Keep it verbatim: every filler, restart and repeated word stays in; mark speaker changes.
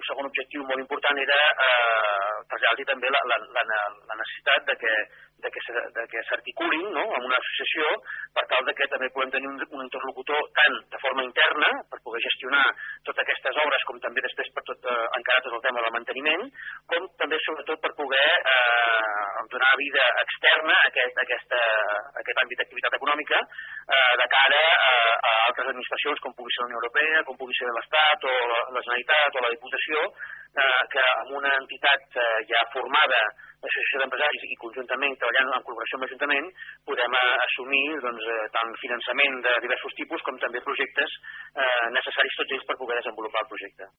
Speaker 1: segon objectiu molt important era eh, traslladar-li també la, la, la, la necessitat de que de que, de que s'articulin, no?, amb una associació per tal de que també puguem tenir un, un interlocutor tant de forma interna per poder gestionar totes aquestes obres com també després per tot eh, encarat tot el tema del manteniment, com també sobretot per poder eh, donar vida externa a aquest, a aquesta, a aquest àmbit d'activitat econòmica eh, de cara a, a altres administracions com pugui ser la Unió Europea, com pugui ser l'Estat o la, la Generalitat o la Diputació, eh, que amb una entitat eh, ja formada l'associació d'empresaris i conjuntament treballant en col·laboració amb l'Ajuntament podem eh, assumir doncs, eh, tant finançament de diversos tipus com també projectes eh, necessaris tots ells per poder desenvolupar el projecte.